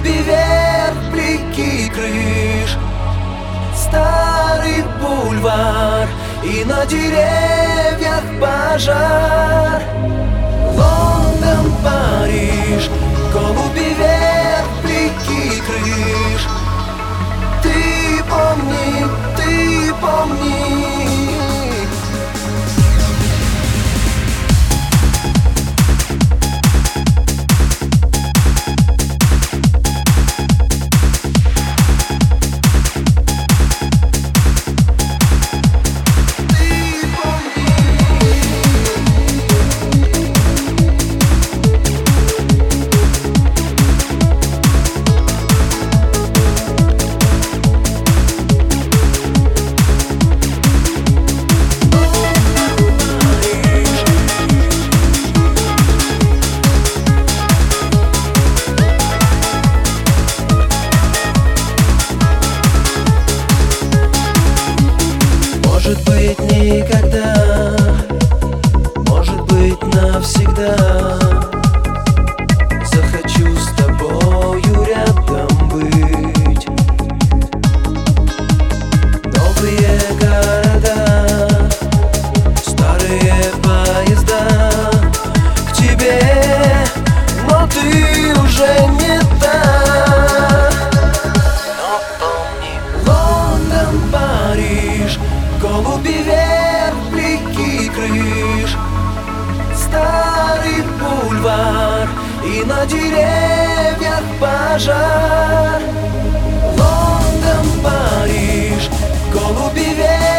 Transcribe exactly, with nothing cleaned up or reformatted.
Голуби вверх, блики крыш, старый бульвар, и на деревьях пожар. Лондон, Париж, голуби вверх, блики крыш. Ты помни, ты помни. Может быть, никогда, может быть, навсегда захочу с тобою рядом быть. Новые города, старые поезда к тебе, но ты уже не та. Но помни, Лондон, Париж, голуби вверх, блики крыш, старый бульвар, и на деревьях пожар. Лондон, Париж, голуби вверх.